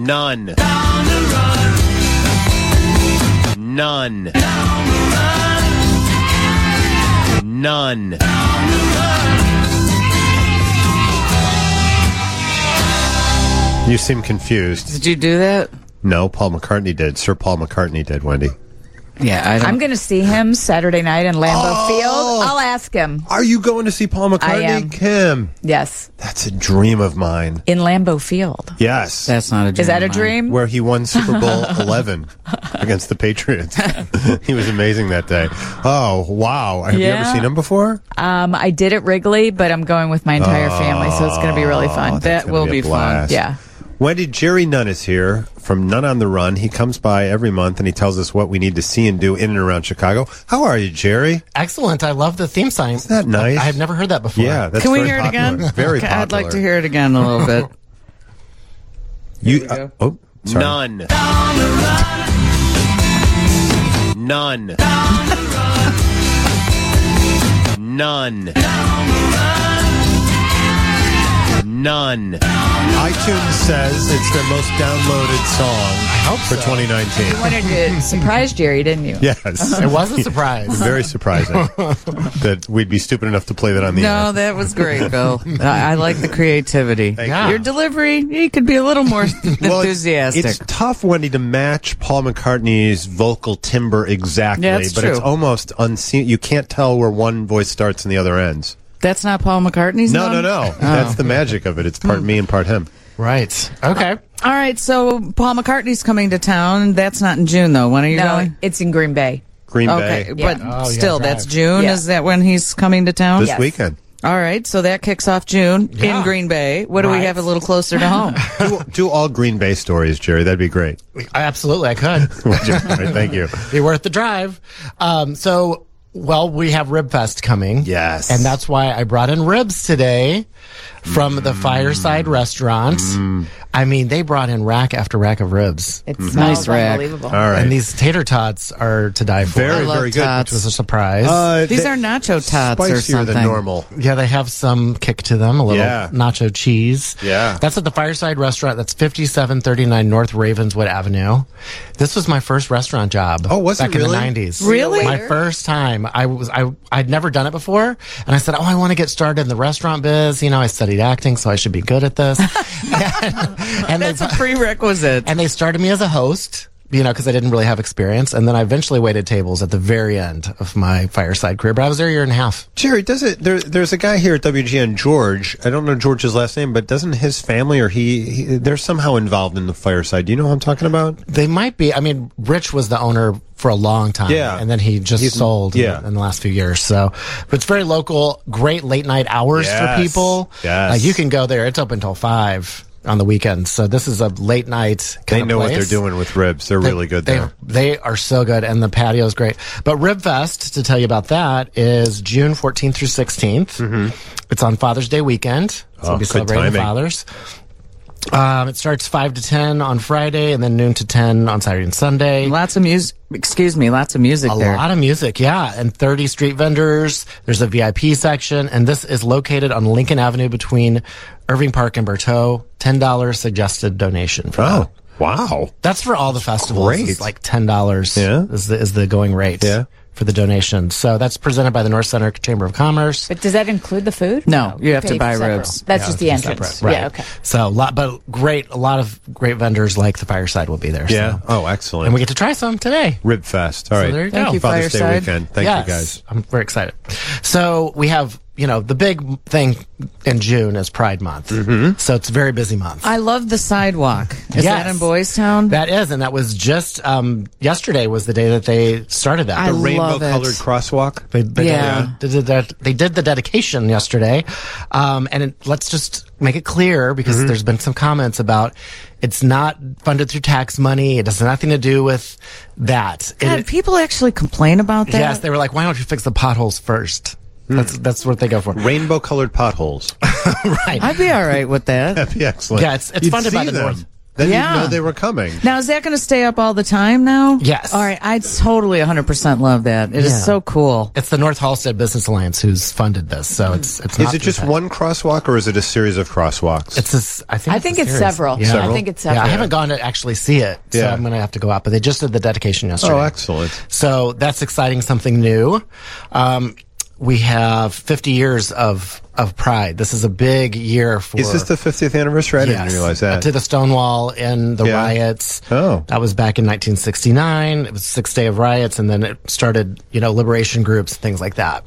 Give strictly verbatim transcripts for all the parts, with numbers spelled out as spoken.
None. Down the run. None. Down the run. None. Down the run. You seem confused. Did you do that? No, Paul McCartney did. Sir Paul McCartney did, Wendy. Yeah, I don't. I'm going to see him Saturday night in Lambeau Oh. Field. I'll ask him. Are you going to see Paul McCartney? I am. Kim. Yes, That's a dream of mine. in Lambeau Field. Yes. That's not a dream. Is that a of mine. dream? Where he won Super Bowl eleven against the Patriots. He was amazing that day. Oh, wow. Have you ever Yeah. seen him before? Um, I did at Wrigley, but I'm going with my entire family, so it's going to be really fun. Oh, that's That gonna will be a be fun. blast. Yeah. Wendy, Jerry Nunn is here from Nunn on the Run. He comes by every month and he tells us what we need to see and do in and around Chicago. How are you, Jerry? Excellent. I love the theme song. Isn't that nice? I, have never heard that before. Yeah, that's Can we very hear it popular. again? Very Okay, popular. I'd like to hear it again a little bit. You, we go. uh, oh, sorry. Down None. the run. None. Down the run. None. Down the run. None. iTunes says it's their most downloaded song I hope for so. twenty nineteen. You wanted to surprise Jerry, didn't you? Yes. It was a surprise. Very surprising that we'd be stupid enough to play that on the No, air. that was great, Bill. I, I like the creativity. Thank Yeah. you. Your delivery, you could be a little more Well, enthusiastic. It's tough, Wendy, to match Paul McCartney's vocal timbre exactly, Yeah, that's but true. it's almost unseen. You can't tell where one voice starts and the other ends. That's not Paul McCartney's No, mom? no, no. Oh. That's the magic of it. It's part me and part him. Right. Okay. All right, so Paul McCartney's coming to town. That's not in June, though. When are you No, going? it's in Green Bay. Green Okay, Bay but Oh, yeah, still, right. that's June. Yeah. Is that when he's coming to town? this Yes. weekend. All right, so that kicks off June Yeah. in Green Bay. What do we Right. have a little closer to home? do, do all Green Bay stories, Jerry. That'd be great. I, absolutely, I could. Would you? All right, thank you. Be worth the drive. Um, so, well, we have Rib Fest coming. Yes. And that's why I brought in ribs today from the Fireside Restaurant. I mean, they brought in rack after rack of ribs. It Nice smells rack. unbelievable. All right. And these tater tots are to die for. very, I love very good. tots. Which was a surprise. Uh, These they- are nacho tots or spicier something. than normal. Yeah, they have some kick to them, a little Yeah. nacho cheese. Yeah. That's at the Fireside Restaurant. That's fifty-seven thirty-nine North Ravenswood Avenue. This was my first restaurant job. Oh, was it back in the really? nineties. Really? My first time. I was I I'd never done it before, and I said, "Oh, I want to get started in the restaurant biz. You know, I studied acting, so I should be good at this." and, and That's they, a prerequisite. and they started me as a host. You know, because I didn't really have experience, and then I eventually waited tables at the very end of my Fireside career. But I was there a year and a half. Jerry, does it? There, there's a guy here at W G N, George. I don't know George's last name, but doesn't his family or he, he they're somehow involved in the Fireside? Do you know who I'm talking about? They might be. I mean, Rich was the owner for a long time. Yeah. And then he just He's- sold yeah. in, the, in the last few years. So, but it's very local, great late night hours Yes. for people. Yes. Uh, you can go there. It's open until five on the weekends. So this is a late night kind They of know what place. they're doing with ribs. They're They- really good they, there. They are so good, and the patio is great. But Rib Fest, to tell you about that, is June fourteenth through sixteenth. Mm-hmm. It's on Father's Day weekend. So Oh, we'll be good celebrating the timing. fathers. Um, it starts five to ten on Friday, and then noon to ten on Saturday and Sunday. Lots of music. Excuse me, lots of music A there. lot of music, yeah, and thirty street vendors. There's a V I P section, and this is located on Lincoln Avenue between Irving Park and Berteau. ten dollars suggested donation for that. Oh, wow. That's for all the festivals. great. It's like ten dollars Yeah. is the is the going rate Yeah. for the donation. So that's presented by the North Center Chamber of Commerce. But does that include the food? No, you have to pay buy separate. ribs. That's Yeah, just the it's entrance. separate, right. Yeah, okay. So, lot, but great, a lot of great vendors like the Fireside will be there. Yeah. So. Oh, excellent. And we get to try some today. Rib Fest. All right. there you Thank go. you, Father's Day Fireside. weekend. Thank Yes, you, guys. I'm very excited. So we have, you know, the big thing in June is Pride Month. Mm-hmm. So it's a very busy month. I love the sidewalk. Is Yes. that in Boys Town? That is, and that was just um, yesterday was the day that they started that. I The rainbow love it. colored crosswalk. They, they Yeah. did, they, did that, they did the dedication yesterday. Um, and it, let's just make it clear, because Mm-hmm. there's been some comments about it's not funded through tax money. It has nothing to do with that. God, It- people actually complain about that. yes, they were like, why don't you fix the potholes first? That's that's what they go for. Rainbow colored potholes. Right. I'd be all right with that. That'd be excellent. Yeah, it's, it's You'd funded by see the them. North. They Yeah. didn't know they were coming. Now, is that going to stay up all the time now? Yes. All right. I totally one hundred percent love that. It is Yeah. so cool. It's the North Halstead Business Alliance who's funded this, so it's it's. Is not it just through one crosswalk or is it a series of crosswalks? It's a s I think. I it's think a it's series. several. Yeah. I think it's Yeah, several. I haven't gone to actually see it, so Yeah. I'm going to have to go out. But they just did the dedication yesterday. oh, excellent. So that's exciting, something new. Um, we have fifty years of of Pride. This is a big year for. Is this the fiftieth anniversary? I didn't Yes. realize that. To the Stonewall and the Yeah. riots. Oh. That was back in nineteen sixty-nine. It was six day of riots, and then it started, you know, liberation groups, things like that.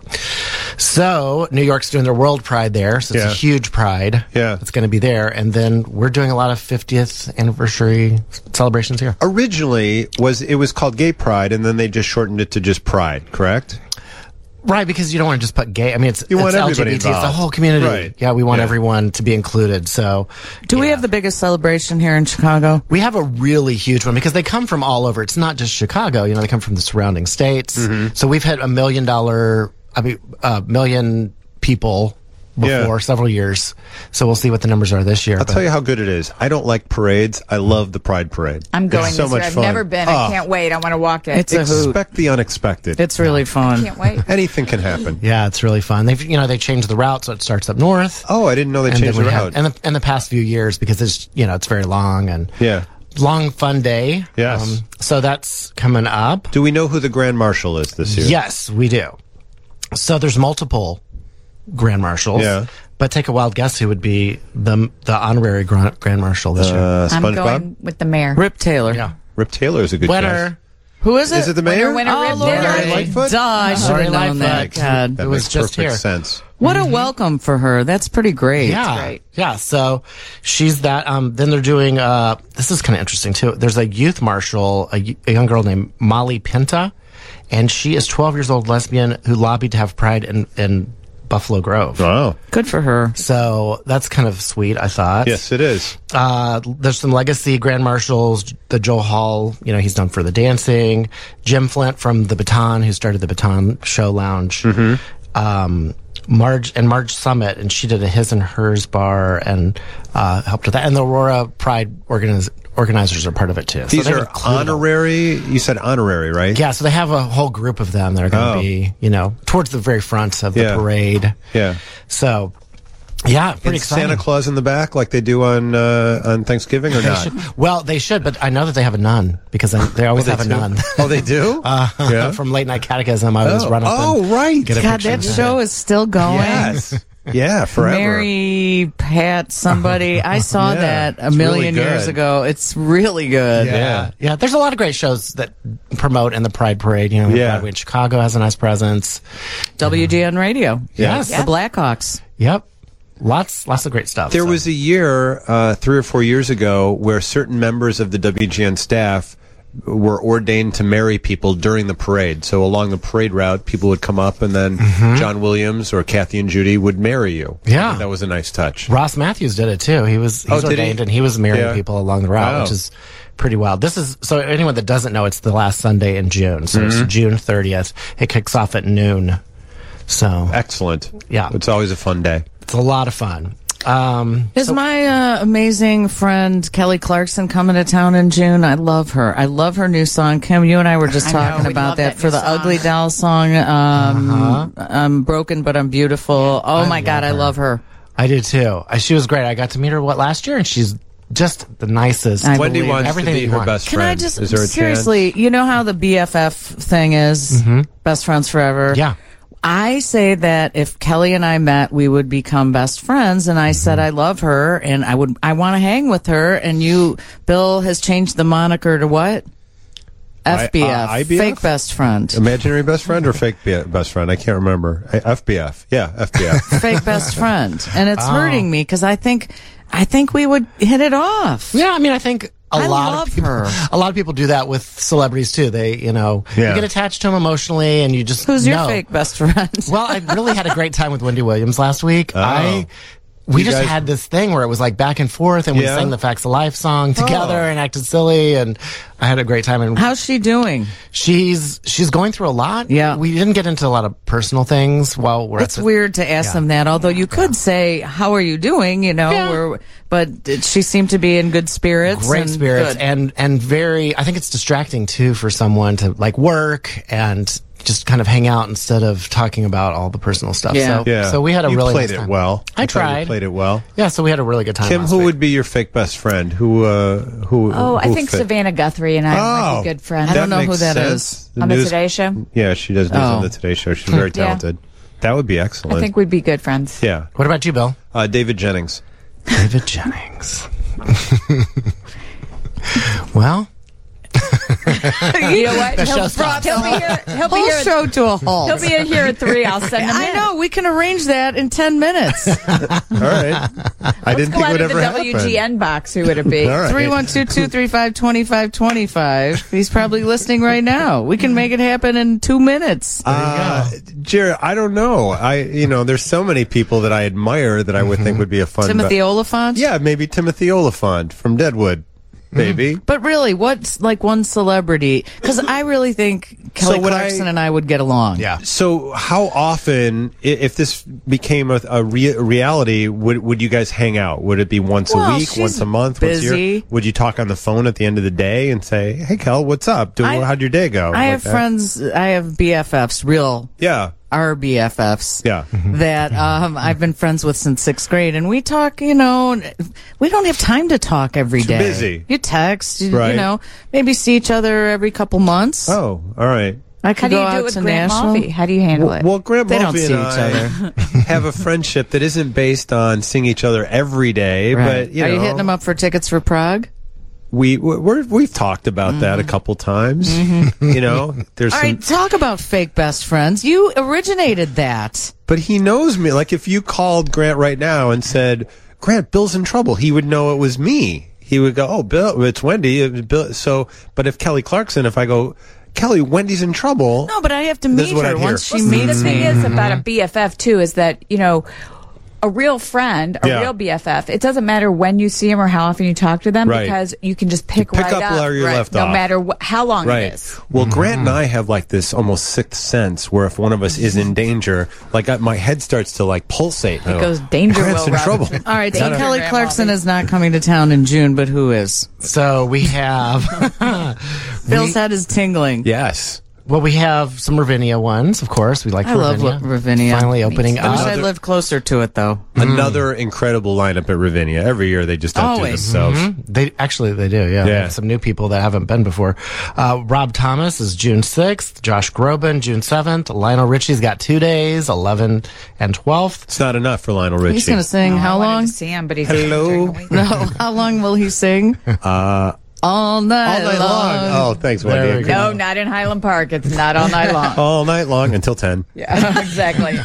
So New York's doing their World Pride there, so it's Yeah. a huge Pride. Yeah. It's going to be there, and then we're doing a lot of fiftieth anniversary celebrations here. Originally, was it was called Gay Pride, and then they just shortened it to just Pride, correct? Right, because you don't want to just put gay. I mean, it's, You it's want everybody L G B T. It's the involved. whole community. Right. Yeah, we want Yeah. everyone to be included. So, Do we yeah. have the biggest celebration here in Chicago? We have a really huge one because they come from all over. It's not just Chicago. You know, they come from the surrounding states. Mm-hmm. So we've had a million dollar, I mean, a million people before Yeah. several years. So we'll see what the numbers are this year. I'll tell you how good it is. I don't like parades. I love the Pride Parade. I'm going It's so this year. much I've fun. never been. Oh, I can't wait. I want to walk it. It's a hoot. Expect the unexpected. It's really fun. can't wait. Anything can happen. Yeah, it's really fun. They've, you know, they changed the route so it starts up north. Oh, I didn't know they and changed then the we route. have, and the, in the past few years because it's, you know, it's very long and yeah. long fun day. Yes. so that's coming up. Do we know who the Grand Marshal is this year? Yes, we do. So there's multiple grand marshals. Yeah. But take a wild guess who would be the the honorary grand, grand marshal this year. Uh, I'm SpongeBob? going with the mayor. Rip Taylor. Yeah. Rip Taylor is a good guess. Winner. Who is it? Is it the mayor? winner, Oh, Rip Lori Taylor. Lori Lightfoot? Duh, I should Lori have known that. Lightfoot. God. That It was makes just perfect here. sense. What a welcome for her. That's pretty great. Yeah. great. Yeah. So she's that. Um, then they're doing, uh, this is kind of interesting too. There's a youth marshal, a, y- a young girl named Molly Pinta, and she is twelve years old lesbian who lobbied to have Pride in, in Buffalo Grove. Wow. Good for her. So that's kind of sweet, I thought. Yes, it is. Uh, there's some legacy grand marshals. The Joel Hall, you know, he's known for the dancing. Jim Flint from the Baton, who started the Baton Show Lounge. Mm-hmm. Um, Marge and Marge Summit, and she did a his and hers bar and uh, helped with that. And the Aurora Pride organiz- organizers are part of it too. So These they've are included them. honorary. You said honorary, right? Yeah, so they have a whole group of them that are going to Oh. be, you know, towards the very front of the Yeah. parade. Yeah. So, yeah, pretty And exciting. Santa Claus in the back, like they do on uh, on Thanksgiving, or They not? should- well, they should, but I know that they have a nun because I, they always They have a do? nun. Oh, they do. Uh, Yeah. From Late Night Catechism, I always Oh. run up. Oh, and right. Get a God, picture that of them. show is still going. Yes. Yeah, forever. Mary, Pat, somebody. I saw Yeah, that a it's million really years good. ago. It's really good. Yeah. Yeah. yeah, There's a lot of great shows that promote in the Pride Parade. You know, Yeah. Broadway in Chicago has a nice presence. W G N Radio. Yes. The Blackhawks. Yep. Lots, lots of great stuff. There so. was a year, uh, three or four years ago, where certain members of the W G N staff were ordained to marry people during the parade. So along the parade route, people would come up, and then John Williams or Kathy and Judy would marry you. Yeah. That was a nice touch. Ross Matthews did it too. He was he's Oh, did he? ordained and he was marrying Yeah. people along the route, Wow. which is pretty wild. This is so anyone that doesn't know, it's the last Sunday in June. So Mm-hmm. it's June thirtieth. It kicks off at noon. So Excellent. Yeah. It's always a fun day. it's a lot of fun. Um, Is my uh, amazing friend Kelly Clarkson coming to town in June? I love her. I love her new song. Kim, you and I were just I know, talking we about love that, that for new the song. Ugly Doll song. Um, Uh-huh. I'm broken, but I'm beautiful. Oh my God, I her. love her. I do too. I, she was great. I got to meet her what last year, and she's just the nicest. I Wendy believe wants everything to be you her want. best Can friend. I just is there a seriously? You know how the B F F thing is, best friends forever. Yeah. I say that if Kelly and I met, we would become best friends. And I said I love her, and I would I want to hang with her. And you, Bill, has changed the moniker to what? F B F, uh, I B F? fake best friend. Imaginary best friend or fake be- best friend? I can't remember. I- F B F. Yeah, F B F. Fake best friend, and Oh. it's hurting me because I think I think we would hit it off. Yeah, I mean, I think a I lot love of people, her. a lot of people do that with celebrities too. They, you know, Yeah. you get attached to them emotionally, and you just Who's your know. fake best friend? Well, I really had a great time with Wendy Williams last week. Oh. I We You just guys- had this thing where it was like back and forth, and we Yeah? sang the Facts of Life song together Oh. and acted silly, and I had a great time. And How's she doing? she's she's going through a lot. Yeah. we didn't get into a lot of personal things while we're It's at the, weird to ask Yeah. them that, although you could say, "How are you doing?" You know, Yeah. or, but she seemed to be in good spirits. great and spirits good. and and very. I think it's distracting too for someone to like work and just kind of hang out instead of talking about all the personal stuff. Yeah. So, Yeah. so we had a you really played nice it time. well. I thought you tried. played it well. Yeah, so we had a really good time. Kim, last who week. would be your fake best friend? Who? Uh, who? Oh, I who think fit? Savannah Guthrie and I might Oh, be good friends. I don't know who makes that sense. is. The On the news- Today Show? Yeah, she does news Oh. on the Today Show. She's very Yeah. talented. That would be I excellent. think we'd be good friends. yeah. What about you, Bill? Uh, David Jennings. David Jennings. Well, You know what? The He'll, show stops. he'll be here. He'll be Whole here. show to a halt. He'll be in here at three. I'll send him I in. know. We can arrange that in ten minutes. All right. I didn't Go think it out would of the ever W G N happen. box. Who would it be? All right. Three one two two three five twenty five twenty five. He's probably listening right now. We can make it happen in two minutes. Uh, Jared, I don't know. I, you know, there's so many people that I admire that I would think would be a fun. Timothy Oliphant. Yeah, maybe Timothy Oliphant from Deadwood. Maybe. But really, what's like one celebrity? Because I really think Kelly So would Clarkson I- and I would get along. yeah. So, how often, i- if this became a, a rea- reality, would would you guys hang out? Would it be once Well, a week, she's once a month, once a year? busy. Would you talk on the phone at the end of the day and say, "Hey, Kel, what's up? Do, I- how'd your day go?" I Like have that? friends. I have B F Fs, real Yeah, our B F Fs. yeah. That um, I've been friends with since sixth grade, and we talk. You know, and we don't have time to talk every Too day. busy. You text, you, Right. you know, maybe see each other every couple months. Oh, all right. I How could do go you do out it with to Grant Nashville. Mulvey? How do you handle it? Well, Grant They don't Mulvey see and each I other. have a friendship that isn't based on seeing each other every day, Right. but you Are know, you hitting them up for tickets for Prague? we we're, we've talked about that a couple times. You know, there's All some, right, talk about fake best friends. You originated that. but he knows me. Like if you called Grant right now and said, "Grant, Bill's in trouble," he would know it was me. He would go, "Oh, Bill, it's Wendy." It was Bill. So, but if Kelly Clarkson, if I go, "Kelly, Wendy's in trouble," No, but I have to This meet is what her I'd hear. once she Well, see, meets the thing me. is about a B F F too is that you know a real friend, a Yeah. real B F F. It doesn't matter when you see them or how often you talk to them Right. because you can just pick, pick right up where you right, left no off. matter wh- how long Right. it is. Well, Grant and I have like this almost sixth sense where if one of us is in danger, like I, my head starts to like pulsate. It goes danger. Grant's Will in trouble. Robinson. All right, so Danger, Kelly Grant Clarkson Mulvey. is not coming to town in June, but who is? So we have. Bill's we- head is tingling. Yes. Well, we have some Ravinia ones, of course. We like I love Ravinia. Ravinia. Finally opening I wish up. I lived closer to it, though. Another incredible lineup at Ravinia. Every year they just outdo Always. themselves. They actually they do, yeah. They Yeah. have some new people that haven't been before. Uh, Rob Thomas is June sixth. Josh Groban June seventh. Lionel Richie's got two days, eleven and twelfth. It's not enough for Lionel Richie. He's going to sing Oh, I how wanted long? to see him, but he's Hello. during the week. No, how long will he sing? Uh, All night, all night long. Oh, thanks, There Wendy. we go. No, not in Highland Park. It's not all night long. All night long until ten. Yeah, exactly.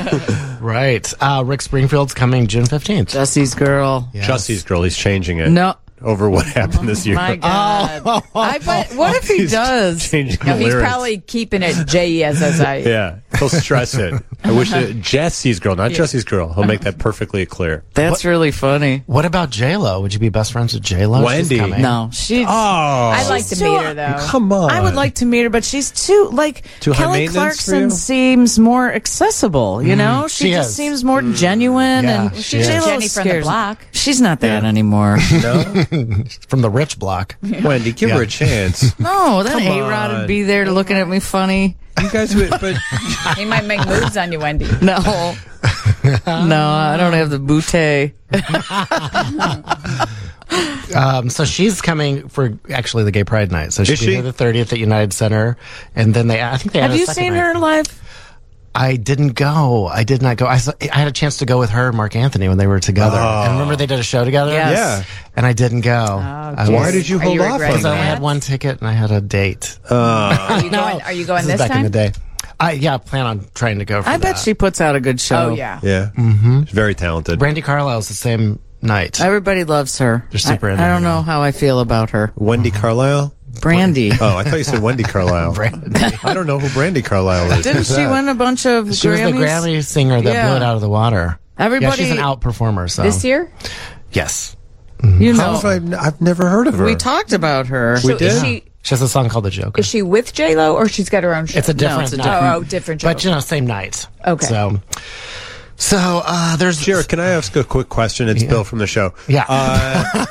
Right. Uh, Rick Springfield's coming June fifteenth. Jesse's girl. Yes. Jussie's girl. He's changing it. No. Over what happened this year. My God. I bet, what if he He's does? Changing No, the he's lyrics. probably keeping it J E S S I. Yeah, he'll stress it. I wish it, Jesse's girl, not Jesse's girl. He'll make that perfectly clear. That's really funny. What about J Lo? Would you be best friends with J Lo? Wendy. No, she's. Oh, I'd like to She's meet too- her though. come on. I would like to meet her, but she's too like Too high Kelly maintenance for you? Clarkson seems more accessible. You know, she, she just is. seems more genuine, Yeah, and she is. J-Lo Jenny from the scares- block. She's not that Yeah. anymore. No, From the Rich Block. Wendy, give her Yeah. a chance. No, that Come A Rod on. would be there looking at me funny. You guys would, but He might make moves on you, Wendy. No, no, I don't have the bootay. Um, so she's coming for actually the Gay Pride night. So she'll Is be she? here the thirtieth at United Center, and then they I think they Have had a you second seen night. her live? I didn't go. I did not go. I, saw, I had a chance to go with her and Mark Anthony when they were together. Oh. And remember they did a show together? Yes. yeah. And I didn't go. Oh, I Why was- did you Are hold you off regretting on Because I only that? had one ticket and I had a date. Are you No. going? Are you going this this, is back time? in the day. I yeah, I plan on trying to go for I that. bet she puts out a good show. Oh yeah. yeah, mm-hmm. She's very talented. Brandy Carlisle's the same night. Everybody loves her. They're super I, into I her don't know now. how I feel about her. Wendy Carlisle. Brandy. Oh, I thought you said Wendy Carlisle. Brandy. I don't know who Brandy Carlisle is. Didn't Who's she that? win a bunch of She was Grammys? the Grammy singer that Yeah. blew it out of the water. Everybody, Yeah, she's an out performer. So This year? yes, you How know, have I, n- I've never heard of her. we talked about her. We So did? Is she, she has a song called The Joker. is she with J Lo or she's got her own show? It's a different it's a night. different- Oh, oh, different show. But you know, same night. Okay. So, so uh, there's Jared, can I ask a quick question? It's Bill from the show. Yeah. Uh,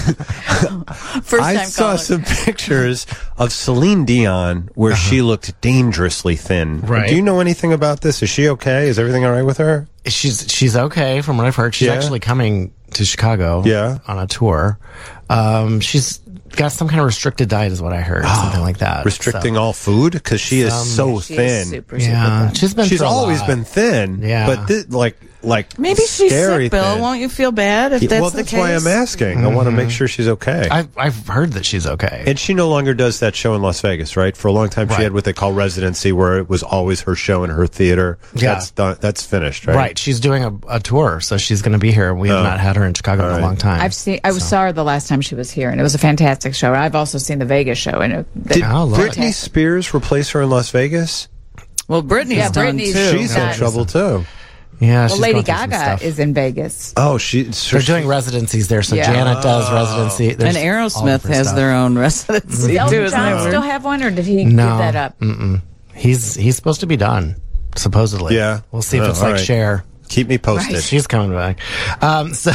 First I time saw caller. some pictures of Celine Dion where she looked dangerously thin. Uh-huh. Right. Do you know anything about this? Is she okay? Is everything all right with her? she's she's okay from what I've heard. She's Yeah. actually coming to Chicago. Yeah. on a tour. Um, she's got some kind of restricted diet, is what I heard, something like that. Restricting So, all food? Because she is Some- so She thin. is super, super yeah, thin. she's been. She's through a always lot. been thin. Yeah. But thi- like, like Maybe she's scary sick, Bill. thin. Won't you feel bad if Yeah, that's well, the that's case? why I'm asking. I want to make sure she's okay. I've I've heard that she's okay. And she no longer does that show in Las Vegas, right? For a long time, Right. she had what they call residency, where it was always her show in her theater. Yeah. That's done, that's finished, right? Right, she's doing a, a tour, so she's going to be here. We have Oh. not had her in Chicago in All a right. long time. I've seen. I saw her the last time she was here, and it was a fantastic show. I've also seen the Vegas show, and it, Did Oh, Lord. Britney Spears replace her in Las Vegas? Well, Britney's Yeah, done Britney's- too. She's not- in trouble too. yeah, well, she's Lady going through some Gaga stuff. is in Vegas. Oh, she. So They're she- doing residencies there, so Yeah. Janet does residency. and There's all Aerosmith different has stuff. their own residency Does too. Elton Isn't that John weird? still have one, or did he No. give that up? Mm-mm. He's he's supposed to be done, supposedly. Yeah. we'll see if Oh, it's all like right. Cher. Keep me posted. She's coming back. Um, so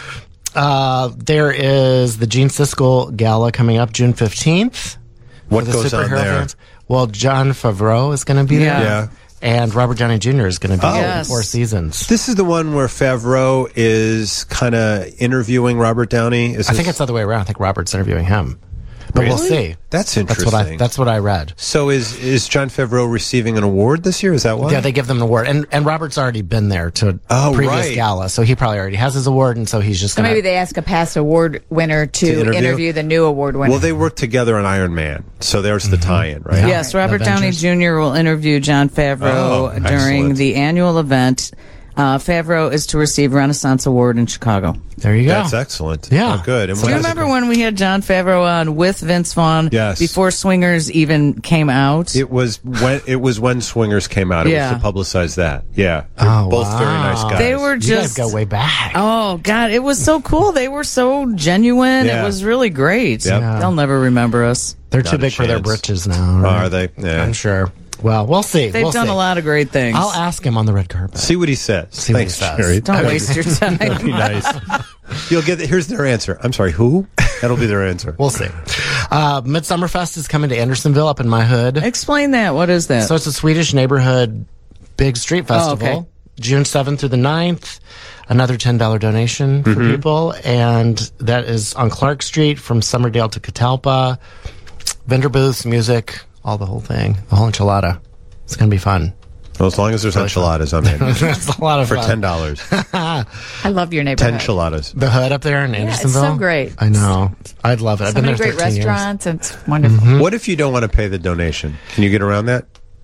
uh, there is the Gene Siskel Gala coming up June fifteenth. What for the goes on superhero there? fans. Well, John Favreau is going to be there. Yeah. Yeah. And Robert Downey Junior is going to be Oh. there Yes. for Four Seasons. This is the one where Favreau is kind of interviewing Robert Downey. Is I think this- it's the other way around. I think Robert's interviewing him. But we'll Really? see. That's That's what I. interesting. That's what I read. So is is John Favreau receiving an award this year? Is that why? Yeah, they give them an award, and and Robert's already been there to a Oh, previous right. gala, so he probably already has his award, and so he's just So gonna. maybe they ask a past award winner to, To interview? interview? the new award winner. Well, they worked together on Iron Man, so there's the tie-in, right? Yeah. Yes, Robert Downey Avengers. Junior will interview John Favreau Oh, during excellent. the annual event. Uh, Favreau is to receive Renaissance Award in Chicago. there you go. That's excellent. Yeah. Oh, good. And Do you what is it- remember when we had John Favreau on with Vince Vaughn Yes. before Swingers even came out? It was when it was when Swingers came out. It Yeah. was to publicize that. Yeah, They're Oh, both very wow. nice guys. They were You just guys go way back. Oh God, it was so cool. They were so genuine. Yeah. It was really great. Yep. Yeah. They'll never remember us. They're Not too a big for their chance. britches now. right? Are they? Yeah. I'm sure. Well, we'll see. They've We'll done see. a lot of great things. I'll ask him on the red carpet. See what he says. See what he Thanks, says. Jerry. Don't waste your That'd be time. nice. You'll get. The, here's their answer. I'm sorry. Who? That'll be their answer. We'll see. Uh, Midsummer Fest is coming to Andersonville up in my hood. Explain that. What is that? So it's a Swedish neighborhood big street festival. okay. June seventh through the ninth. Another ten dollars donation for Mm-hmm. people. And that is on Clark Street from Summerdale to Catalpa. Vendor booths, music, all the whole thing. The whole enchilada. It's going to be fun. Well, as long as there's enchiladas, I'm in. It's a lot of For fun. ten dollars. I love your Ten neighborhood. enchiladas. The hood up there in it's Andersonville. so great. I know. I'd love it. I've So been many there great thirteen years. restaurants. It's wonderful. Hmm? What if you don't want to pay the donation? Can you get around that?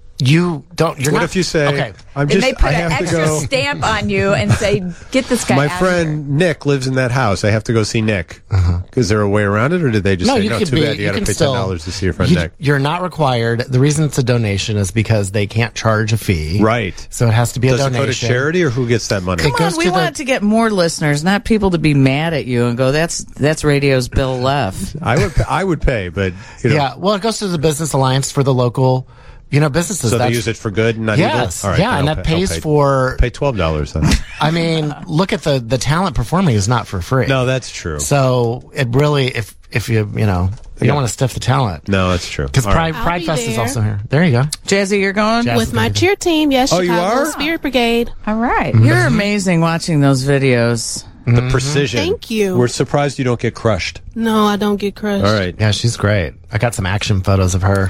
You don't. You're What not, if you say, Okay. I'm And just, they put I an have to extra go. stamp on you and say, "Get this guy." My out of friend Nick lives in that house. I have to go see Nick. Is there a way around it, or did they just Uh-huh. No, say, you no, could too be. bad, you, got to can pay still, ten dollars to see your friend you, Nick? You're not required. The reason it's a donation is because they can't charge a fee. Right. So it has to be Does a it go donation. to charity, or who gets that money? It Come goes on, we to the- want to get more listeners, not people to be mad at you and go, "That's that's radio's Bill Leff." I would, I would pay, but you know, Yeah. Well, it goes to the Business Alliance for the local, you know, businesses. so they That's- use it for good and not Yes. evil. All right, yeah, then and I'll that pay- I'll pays pay- for. pay twelve dollars then. I mean, look at the the talent performing is not for free. No, that's true. So it really, if if you you know, you Yeah. don't want to stiff the talent. No, that's true. Because All Pride, right. I'll Pride be Fest is there. also here. There you go. Jazzy, you're going. Jazz- With my cheer team, yes, Oh, you Chicago are? Spirit Brigade. All right. You're amazing watching those videos. The precision. Thank you. We're surprised you don't get crushed. No, I don't get crushed. All right. Yeah, she's great. I got some action photos of her.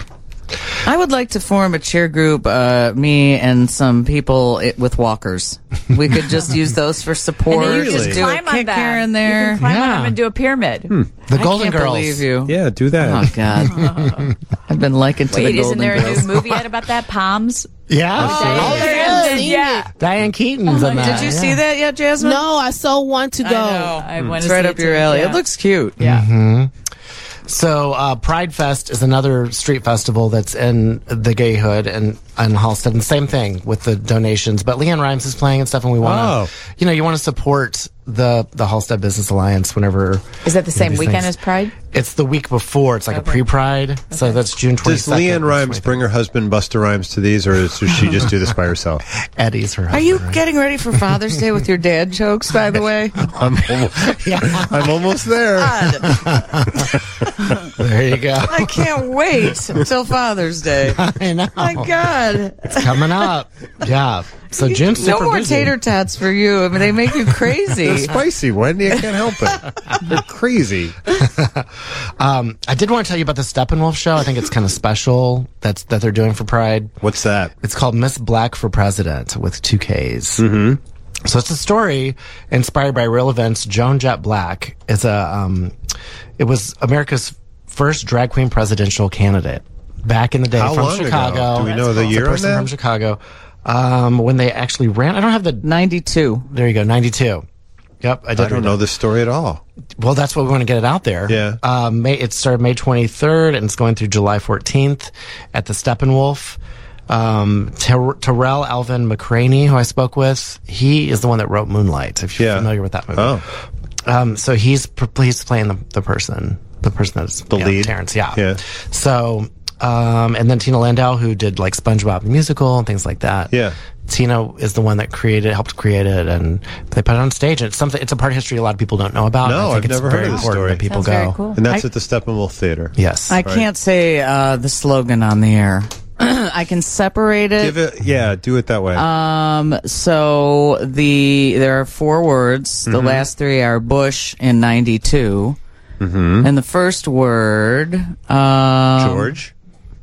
I would like to form a cheer group, uh, me and some people it, with walkers. We could just use those for support. And then you Really? just do a climb on kick them. here and You there. can climb on Yeah. them and do a pyramid. The I Golden can't Girls. believe you. Yeah, do that. Oh God, I've been likened to Wait, the isn't Golden there a Girls. new movie yet about that? Palms. Yeah. Oh, there is. Yeah. Diane Keaton's in that. Did you yeah. see that yet, Jasmine? No, I so want to go. I know. I wanna It's right see up it your too. alley. Yeah. It looks cute. Yeah. So uh, Pride Fest is another street festival that's in the gay hood and in Halstead. And same thing with the donations. But Leanne Rimes is playing and stuff, and we want to, Oh. you know, you want to support the the Halstead Business Alliance whenever. Is that the you know, same these weekend things- as Pride? It's the week before. It's like Okay. a pre-Pride. So that's June Does twenty-second. Leanne Rimes bring her husband Busta Rhymes to these, or does she just do this by herself? Eddie's her Are husband. you right? getting ready for Father's Day with your dad jokes, by the way? I'm almost, I'm almost there. God, There you go. I can't wait until Father's Day. I know. My God. It's coming up. Yeah. So Jim's super No more busy. tater tots for you. I mean, they make you They're crazy. spicy, Wendy. I can't help it. They're crazy. Um, I did want to tell you about the Steppenwolf show. I think it's kind of special that's that they're doing for Pride. What's that? It's called Miss Black for President with two Ks. Mm-hmm. So it's a story inspired by real events. Joan Jett Black is a, um, it was America's first drag queen presidential candidate back in the day How from long ago? Chicago. Do we know the It's a year on person that? from Chicago. Um, when they actually ran, I don't have the, ninety-two. there you go, ninety-two. Yep, I did I don't read know it. this story at all. Well, that's what we want to get it out there. Yeah. Um, May, it started May twenty-third and it's going through July fourteenth at the Steppenwolf. Um, Ter- Terrell Alvin McCraney, who I spoke with, he is the one that wrote Moonlight, if you're Yeah. familiar with that movie. Oh. Um, so he's, pr- he's playing the, the person, the person that's The yeah, lead? Terrence, yeah. Yeah. So, um, and then Tina Landau, who did like SpongeBob the musical and things like that. Yeah. Tina is the one that created, helped create it, and they put it on stage. And it's something, it's a part of history a lot of people don't know about. No, I think I've it's never very heard of this important story. that people Sounds go. very cool. And that's I- at the Steppenwolf Theater. Yes. I can't say uh, the slogan on the air. I can separate it. Give it, yeah, do it that way. Um, so the there are four words. The last three are Bush in ninety-two, mm-hmm. and the first word, um, George?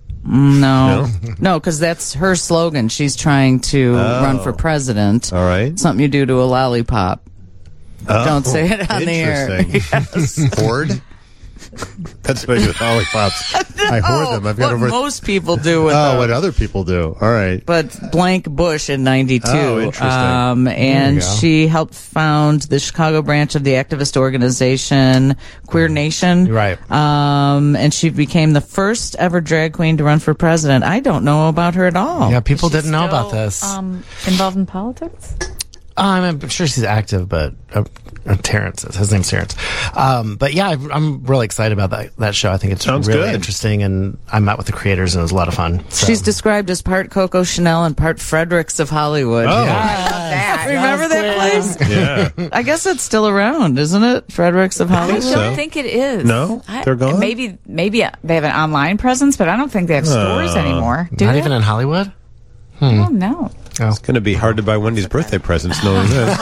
No, no, because that's her slogan. She's trying to Oh. run for president. All right. Something you do to a lollipop. Oh, Don't say it on the air. interesting. Hoard? That's maybe with lollipops. I hoard them. I've got what over. most people do with Oh, them. what other people do. All right. But blank Bush in ninety-two. Oh, interesting. Um, and go. she helped found the Chicago branch of the activist organization Queer Nation. Right. Um, and she became the first ever drag queen to run for president. I don't know about her at all. Yeah, people She's didn't know about still, this. Um, involved in politics? I'm sure she's active, but uh, uh, Terrence is. His name's Terrence. Um, but yeah, I, I'm really excited about that, that show. I think it's Sounds really good. interesting, and I met with the creators, and it was a lot of fun. So. She's described as part Coco Chanel and part Fredericks of Hollywood. Oh. That. Remember that place? Yeah. I guess it's still around, isn't it? Fredericks of I Hollywood. so. don't think it is. No? I- They're gone? Maybe maybe they have an online presence, but I don't think they have stores anymore. Do Not they? even in Hollywood? Oh, no. It's going to be hard to buy Wendy's birthday presents knowing this.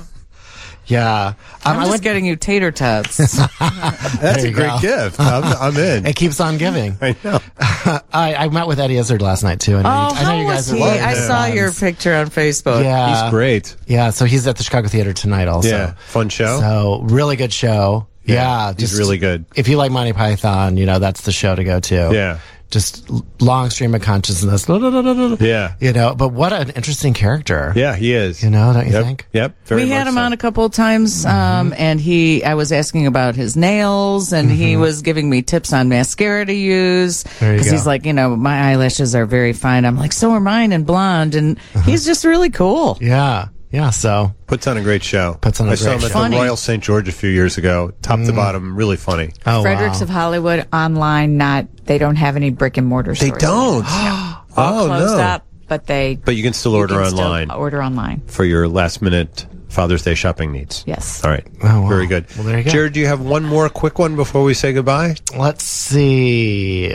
Yeah. I'm Um, I just went, getting you tater tots. That's There a you great go. gift. I'm, I'm in. it keeps on giving. I know. I, I met with Eddie Izzard last night, too. I know, Oh, you, I know how you guys was are he? loving I it. saw your picture on Facebook. Yeah. He's great. Yeah, so he's at the Chicago Theater tonight also. Yeah. Fun show. So, really good show. Yeah. he's really good. If you like Monty Python, you know, that's the show to go to. Yeah. Just l- long stream of consciousness. Yeah. You know, but what an interesting character. Yeah, he is. You know, don't you yep. think? Yep. Very We had much him so. on a couple of times, um, and he, I was asking about his nails, and he was giving me tips on mascara to use. There you Because go. he's like, you know, my eyelashes are very fine. I'm like, so are mine and blonde, and he's just really cool. Yeah. Yeah. So, Puts on a great show. Puts on a I saw great him at show. Funny. the Royal Saint George a few years ago. Top to bottom, really funny. oh, Fredericks wow. of Hollywood online, not, they don't have any brick and mortar They stores. don't. All oh, closed no. up, but they. But you can still you order can still online order online. for your last minute Father's Day shopping needs. Yes. All right. Oh, wow. Very good. Well, there you go. Jared, do you have one more quick one before we say goodbye? Let's see.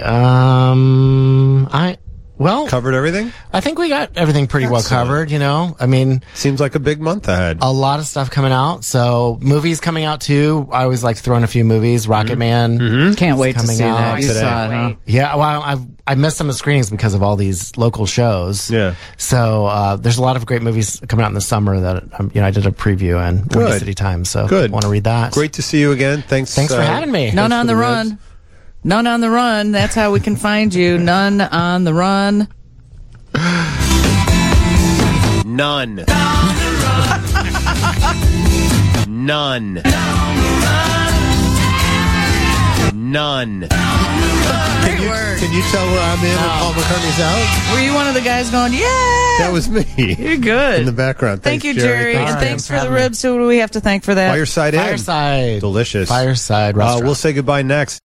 Um, I, well, Covered everything? I think we got everything pretty well Excellent. covered, you know? I mean, Seems like a big month ahead. a lot of stuff coming out. So, movies coming out too. I always like to throw in a few movies. Rocket Man. Can't wait to coming see out that. You today. saw it, huh? Yeah, well, I've I missed some of the screenings because of all these local shows. Yeah. So uh, there's a lot of great movies coming out in the summer that um, you know I did a preview in Windy Good. City Times. So Good. want to read that. Great to see you again. Thanks. Thanks for uh, having me. None Thanks on for the, the run. ribs. None on the run. That's how we can find you. None on the run. None. None. None. None. Can you, can you tell where I'm in and Paul McCartney's out? Were you one of the guys going, yeah? That was me. You're good. In the background. Thank Thanks, you, Jerry. Thanks, And Jerry. thanks Thanks for for the having me. ribs. Who do we have to thank for that? Fireside Inn. Fireside. Delicious. Fireside Uh, restaurant. we'll say goodbye next.